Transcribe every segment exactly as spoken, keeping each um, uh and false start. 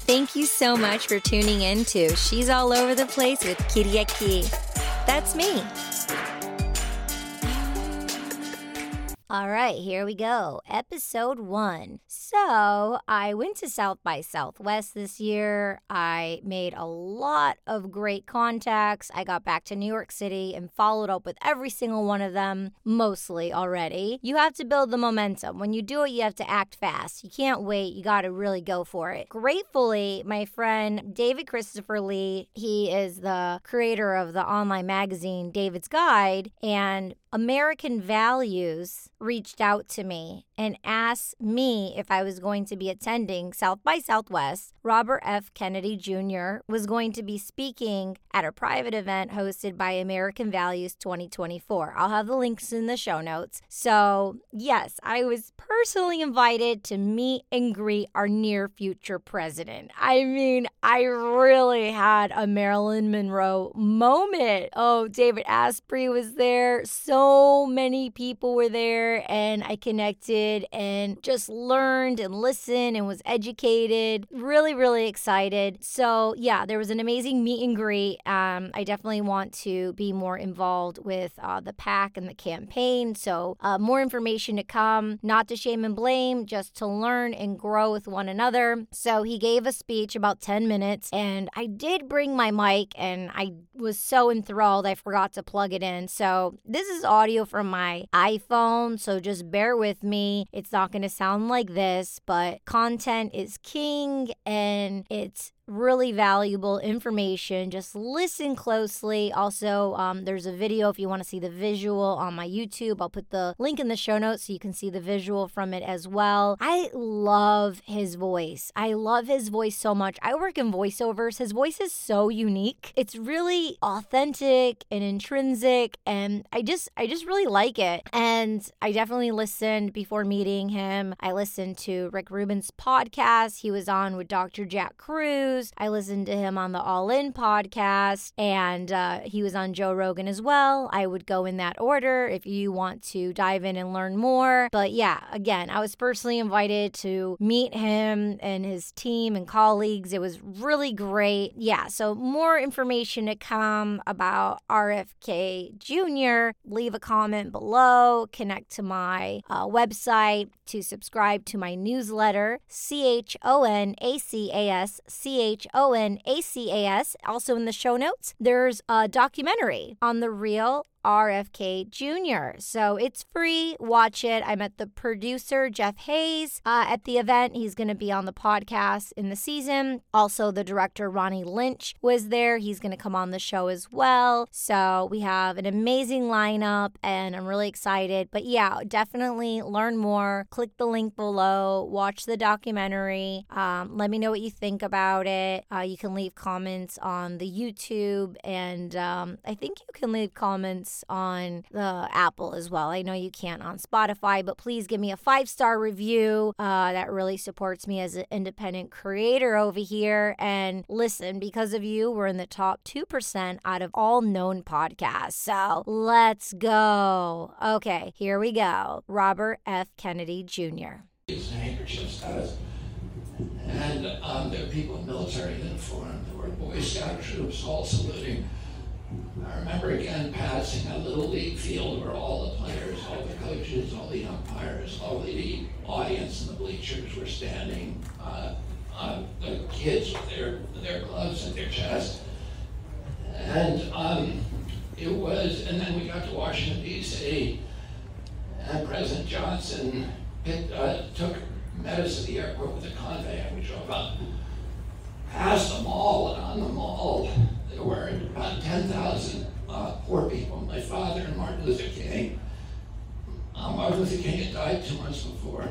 Thank you so much for tuning in to She's All Over the Place with Kiriaki. That's me. All right, here we go. Episode one. So I went to South by Southwest this year. I made a lot of great contacts. I got back to New York City and followed up with every single one of them, mostly already. You have to build the momentum. When you do it, you have to act fast. You can't wait. You got to really go for it. Gratefully, my friend David Christopher Lee, he is the creator of the online magazine David's Guide, and American Values reached out to me and asked me if I was going to be attending South by Southwest. Robert F. Kennedy Junior was going to be speaking at a private event hosted by American Values twenty twenty-four. I'll have the links in the show notes. So, yes, I was personally invited to meet and greet our near future president. I mean, I really had a Marilyn Monroe moment. Oh, David Asprey was there. So many people were there, and I connected and just learned and listened and was educated. Really, really excited. So yeah, there was an amazing meet and greet. Um, I definitely want to be more involved with uh, the PAC and the campaign. So uh, more information to come, not to shame and blame, just to learn and grow with one another. So he gave a speech about ten minutes, and I did bring my mic, and I was so enthralled I forgot to plug it in. So this is audio from my iPhone, so just bear with me. It's not going to sound like this, but content is king, and it's really valuable information. Just listen closely. Also, um, there's a video if you want to see the visual on my YouTube. I'll put the link in the show notes so you can see the visual from it as well. I love his voice. I love his voice so much. I work in voiceovers. His voice is so unique. It's really authentic and intrinsic, and I just, I just really like it. And I definitely listened before meeting him. I listened to Rick Rubin's podcast. He was on with Doctor Jack Cruz. I listened to him on the All In podcast, and uh, he was on Joe Rogan as well. I would go in that order if you want to dive in and learn more. But yeah, again, I was personally invited to meet him and his team and colleagues. It was really great. Yeah, so more information to come about R F K Junior Leave a comment below. Connect to my uh, website to subscribe to my newsletter, C H O N A C A S, C H O N A C A S. Also in the show notes, there's a documentary on the real R F K Junior So it's free. Watch it. I met the producer, Jeff Hayes, uh, at the event. He's going to be on the podcast in the season. Also, the director, Ronnie Lynch, was there. He's going to come on the show as well. So we have an amazing lineup, and I'm really excited. But yeah, definitely learn more. Click the link below. Watch the documentary. Um, let me know what you think about it. Uh, you can leave comments on the YouTube, and um, I think you can leave comments on the Apple as well. I know you can't on Spotify, but please give me a five-star review. Uh, that really supports me as an independent creator over here. And listen, because of you, we're in the top two percent out of all known podcasts. So let's go. Okay, here we go. Robert F. Kennedy Junior Handkerchiefs does. And um, there are people in military uniform. There were Boy Scout troops all saluting. I remember again passing a little league field where all the players, all the coaches, all the umpires, all the audience in the bleachers were standing, uh, uh, the kids with their, their gloves at their chest. And um, it was, and then we got to Washington, D C, and President Johnson picked, uh, took met us at the airport with a convoy, and we drove up past the mall, and on the mall, there were about ten thousand uh, poor people. My father and Martin Luther King. Um, Martin Luther King had died two months before.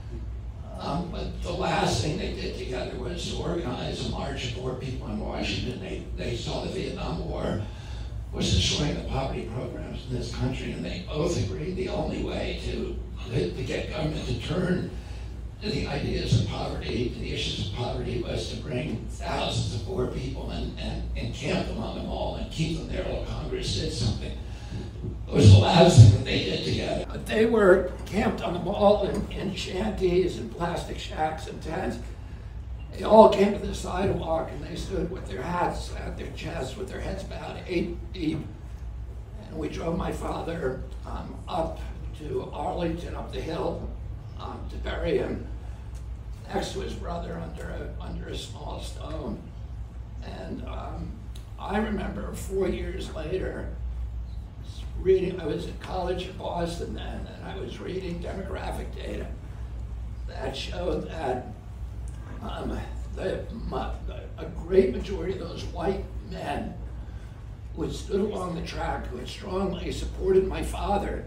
Um, but the last thing they did together was to organize a march of poor people in Washington. They, they saw the Vietnam War was destroying the poverty programs in this country, and they both agreed the only way to, to get government to turn to the ideas of poverty, to the issues of poverty, was to bring thousands of poor people and, and, and camp them on the mall and keep them there while Congress did something. It was the last thing that they did together. But they were camped on the mall in, in shanties and plastic shacks and tents. They all came to the sidewalk and they stood with their hats at their chests, with their heads bowed eight deep. And we drove my father um, up to Arlington, up the hill, um, to bury him next to his brother under a, under a small stone. And um, I remember four years later reading, I was at college in Boston then, and I was reading demographic data that showed that um, the, my, a great majority of those white men who had stood along the track, who had strongly supported my father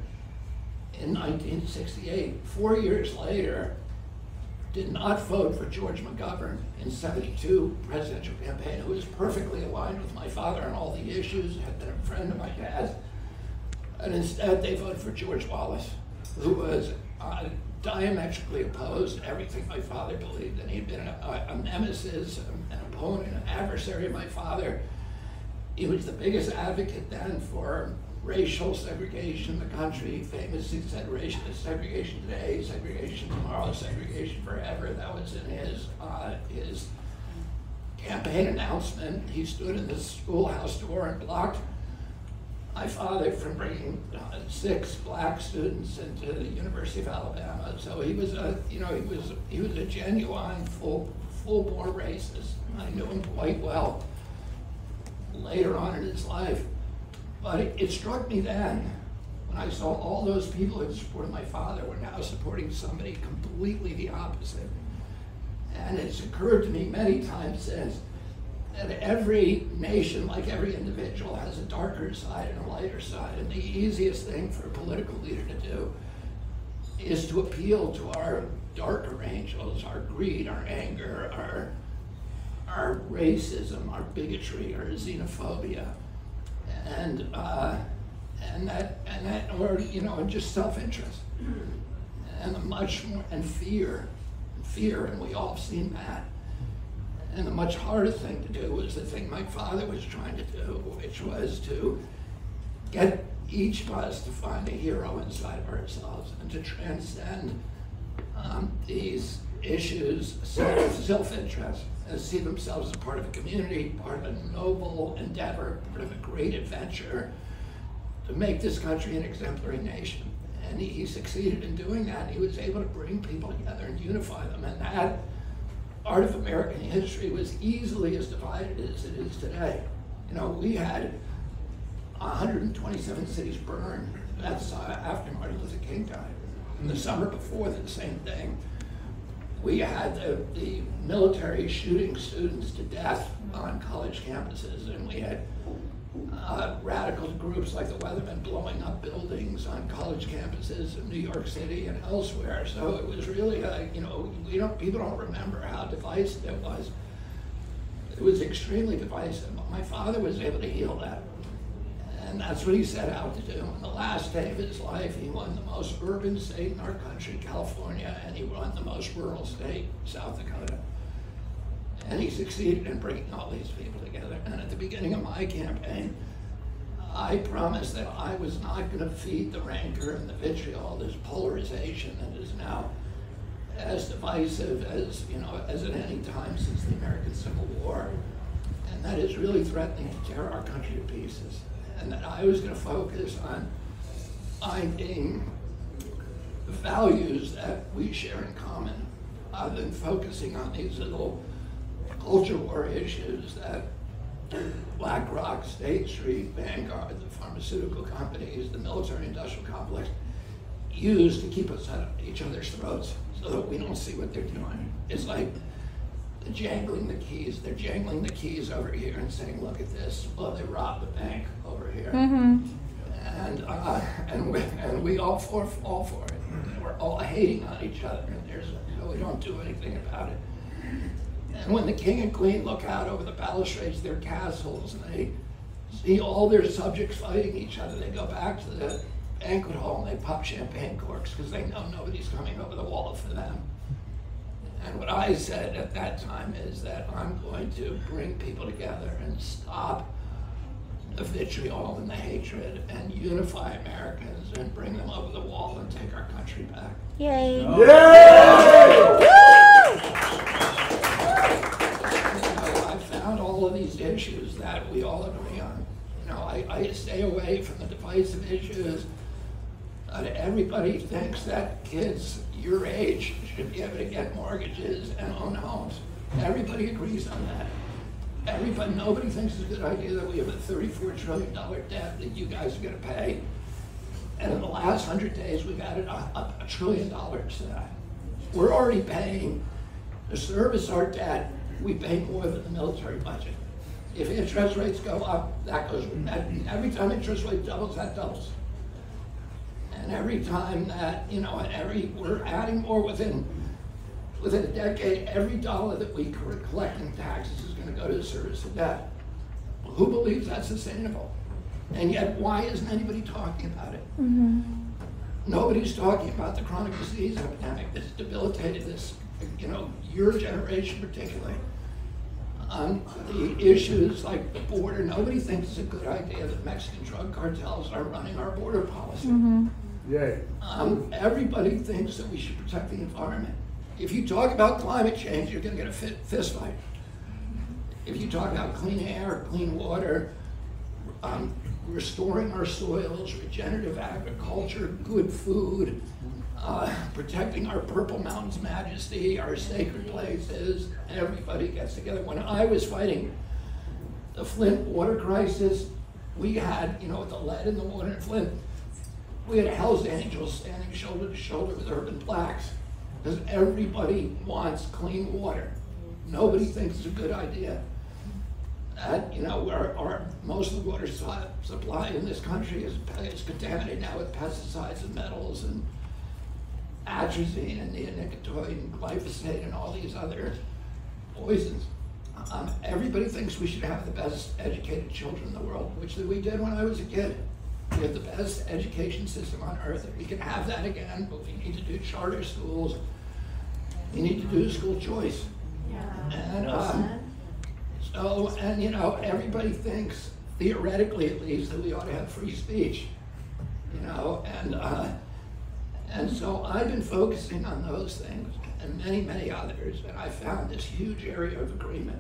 in nineteen sixty-eight, four years later, did not vote for George McGovern in seventy-two presidential campaign, who was perfectly aligned with my father on all the issues, had been a friend of my dad's. And instead they voted for George Wallace, who was uh, diametrically opposed to everything my father believed, and he'd been a, a nemesis, an opponent, an adversary of my father. He was the biggest advocate then for racial segregation in the country. He famously said racial segregation today, segregation tomorrow, segregation forever. That was in his uh, his campaign announcement. He stood in the schoolhouse door and blocked my father from bringing uh, six black students into the University of Alabama. So he was a, you know, he was he was a genuine full full-born racist. I knew him quite well later on in his life. But it, it struck me then, when I saw all those people who supported my father were now supporting somebody completely the opposite. And it's occurred to me many times since that every nation, like every individual, has a darker side and a lighter side. And the easiest thing for a political leader to do is to appeal to our darker angels, our greed, our anger, our, our racism, our bigotry, our xenophobia. And uh, and that and that, or you know, just self-interest, and the much more and fear, fear, and we all have seen that. And the much harder thing to do was the thing my father was trying to do, which was to get each of us to find a hero inside of ourselves and to transcend um, these issues of self-interest and see themselves as part of a community, part of a noble endeavor, part of a great adventure to make this country an exemplary nation. And he, he succeeded in doing that. He was able to bring people together and unify them. And that art of American history was easily as divided as it is today. You know, we had one hundred twenty-seven cities burned. That's uh, after Martin Luther King died. In the summer before, the same thing. We had the, the military shooting students to death on college campuses, and we had uh, radical groups like the Weathermen blowing up buildings on college campuses in New York City and elsewhere. So it was really, uh, you know, we don't, people don't remember how divisive it was. It was extremely divisive. My father was able to heal that. And that's what he set out to do. On the last day of his life, he won the most urban state in our country, California, and he won the most rural state, South Dakota. And he succeeded in bringing all these people together. And at the beginning of my campaign, I promised that I was not going to feed the rancor and the vitriol, this polarization that is now as divisive as, you know, as at any time since the American Civil War. And that is really threatening to tear our country to pieces. And that I was going to focus on finding the values that we share in common, other than focusing on these little culture war issues that BlackRock, State Street, Vanguard, the pharmaceutical companies, the military-industrial complex use to keep us at each other's throats so that we don't see what they're doing. It's like they're jangling the keys. They're jangling the keys over here and saying, look at this. Well, they robbed the bank over here. Mm-hmm. And uh, and, we, and we all fall, fall for it. And we're all hating on each other. And there's, you know, we don't do anything about it. And when the king and queen look out over the balustrades of their castles and they see all their subjects fighting each other, they go back to the banquet hall and they pop champagne corks because they know nobody's coming over the wall for them. And what I said at that time is that I'm going to bring people together and stop the vitriol and the hatred and unify Americans and bring them over the wall and take our country back. Yay! Yay! divisive issues. Uh, everybody thinks that kids your age should be able to get mortgages and own homes. Everybody agrees on that. Everybody, nobody thinks it's a good idea that we have a thirty-four trillion dollars debt that you guys are gonna pay. And in the last hundred days, we've added a, a, a trillion dollars to that. We're already paying, to service our debt, we pay more than the military budget. If interest rates go up, that goes, that, every time interest rate doubles, that doubles. And every time that, you know, and every, we're adding more within, within a decade, every dollar that we collect in taxes is gonna go to the service of debt. Who believes that's sustainable? And yet, why isn't anybody talking about it? Mm-hmm. Nobody's talking about the chronic disease epidemic that's debilitated this, you know, your generation particularly. Um, the issues like the border, nobody thinks it's a good idea that Mexican drug cartels are running our border policy. Mm-hmm. Yeah. Um, everybody thinks that we should protect the environment. If you talk about climate change, you're gonna get a fit, fist fight. If you talk about clean air, clean water, um, restoring our soils, regenerative agriculture, good food, uh, protecting our Purple Mountains majesty, our sacred places, everybody gets together. When I was fighting the Flint water crisis, we had, you know, with the lead in the water in Flint, we had Hell's Angels standing shoulder to shoulder with urban blacks, because everybody wants clean water. Nobody thinks it's a good idea. That, you know, our, our, most of the water su supply in this country is, is contaminated now with pesticides and metals and atrazine and neonicotinoid and glyphosate and all these other poisons. Um, everybody thinks we should have the best educated children in the world, which we did when I was a kid. We have the best education system on earth. We can have that again, but we need to do charter schools. We need to do school choice. Yeah. And um, so, and you know, everybody thinks, theoretically at least, that we ought to have free speech. You know, and uh, and so I've been focusing on those things and many, many others, and I found this huge area of agreement.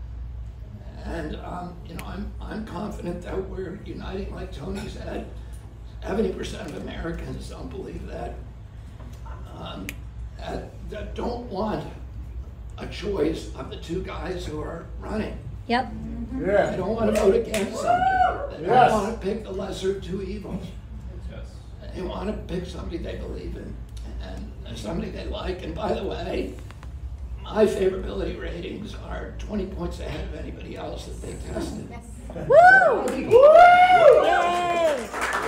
And um, you know, I'm I'm confident that we're uniting, like Tony said. seventy percent of Americans don't believe that. Um, that, that don't want a choice of the two guys who are running. Yep. Yeah. They don't want to vote against somebody. They Yes. don't want to pick the lesser of two evils. Yes. They want to pick somebody they believe in and somebody they like. And by the way, my favorability ratings are twenty points ahead of anybody else that they tested. Woo! Woo! Yay!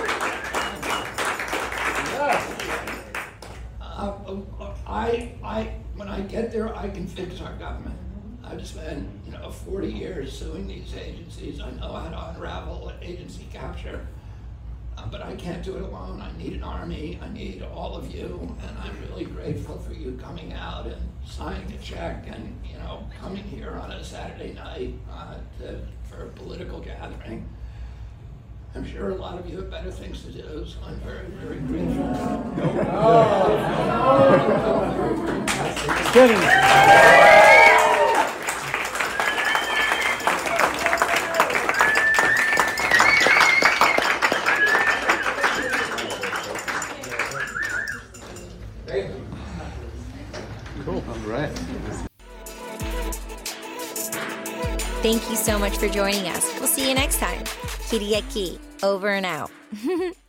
Uh, I, I, when I get there, I can fix our government. I've spent, you know, forty years suing these agencies. I know how to unravel agency capture, uh, but I can't do it alone. I need an army. I need all of you, and I'm really grateful for you coming out and signing a check and, you know, coming here on a Saturday night uh, to, for a political gathering. I'm sure a lot of you have better things to do, so I'm very, very grateful. Cool. All right. Thank you so much for joining us. We'll see you next time. Kiriaki, over and out.